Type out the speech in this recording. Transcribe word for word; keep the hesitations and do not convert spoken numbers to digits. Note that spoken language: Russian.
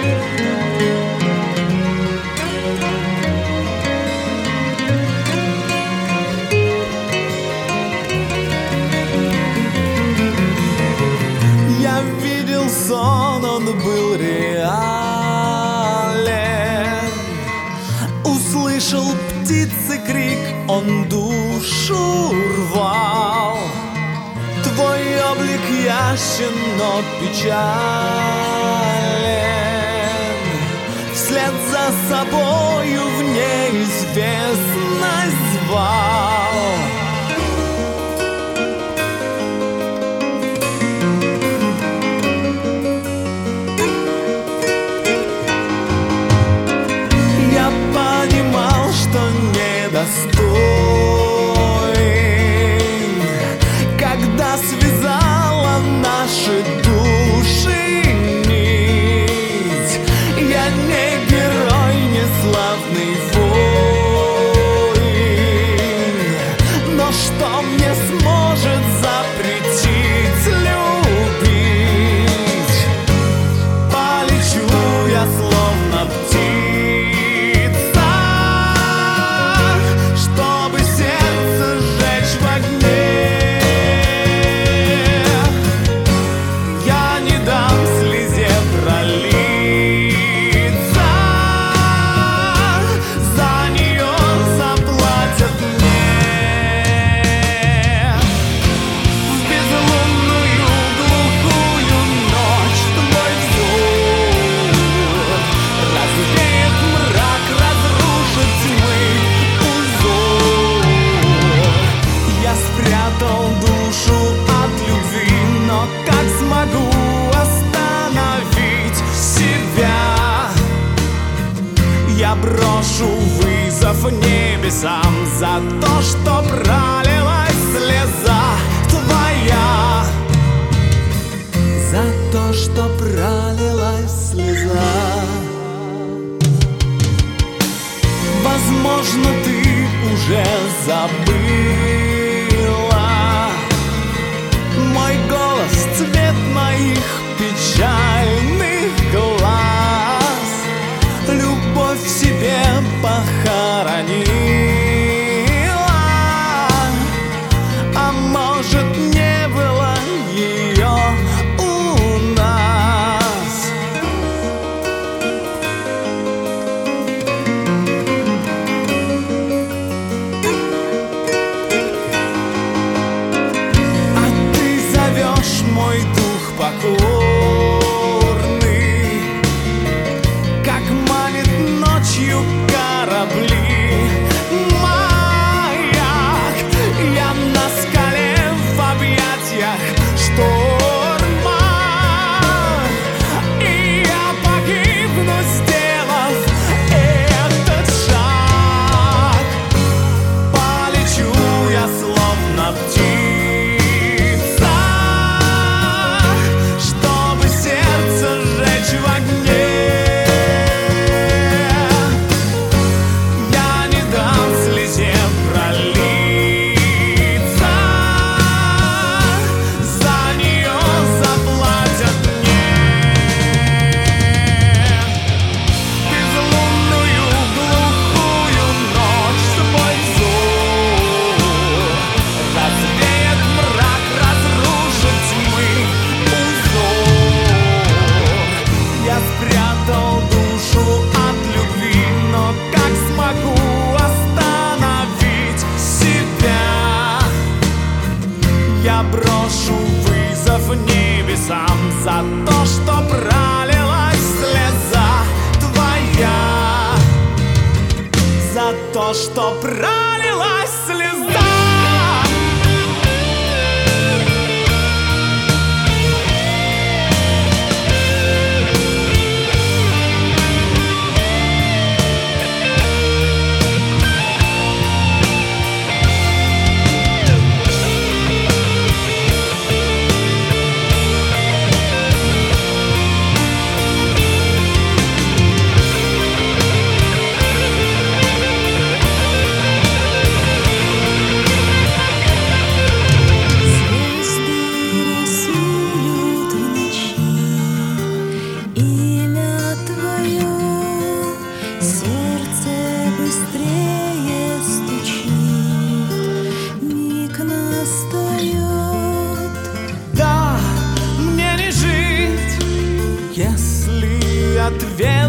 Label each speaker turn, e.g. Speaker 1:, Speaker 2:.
Speaker 1: Я видел сон, он был реален. Услышал птицы крик, он душу рвал. Твой облик ясен, но печален. Вслед за собою в неизвестность звал. Я понимал, что недостоин, когда связала наши души нить. Я не герой, не славный воин, но что мне сможет запретить любить? Полечу я словно птица, чтобы сердце сжечь в огне. Я не дам слезе пролиться, за нее заплатят мне. В безлунную глухую ночь твой взор развеет мрак, разрушит тьмы узор. Я спрятал душу от любви, но как смогу остановить себя? Я брошу вызов небесам за то, что пролилась слеза твоя. За то, что пролилась слеза. Возможно, ты уже забыла мой голос, цвет моих печальных глаз. Любовь в себе похоронила, а может, не было ее у нас. А ты зовешь мой дух покорный, как манит ночью корабли маяк. Я на скале в объятиях шторма, и я погибну, сделав этот шаг. Полечу я словно птица, чтобы сердце сжечь в огне. Я не дам слезе пролиться, за нее заплатят мне. Безлунную глухую ночь твой взор развеет мрак, разрушит тьмы узор. Я спрятал душу от любви, но как смогу остановить себя? Я брошу вызов небесам за то, что пролилась слеза твоя. За то, что пролилась слеза. ответ